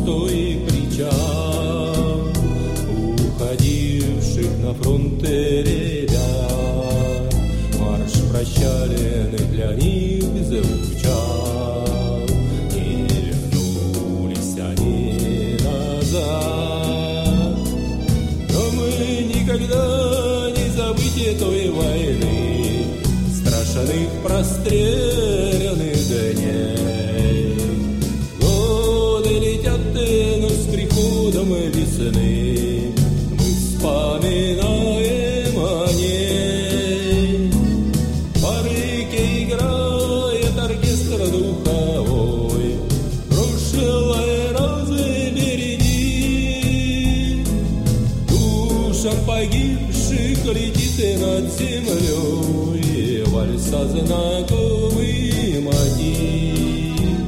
пустой причал уходивших на фронты ребят. Марш прощальный для них звучал, не вернулись они назад. Но мы никогда не забыть той войны, страшных простреленных дней. Годы летят, но с приходом весны мы вспоминаем о ней. По реке играет оркестр духовой, прошлое разбереги. Душам погибших летит над землей вальса знакомый.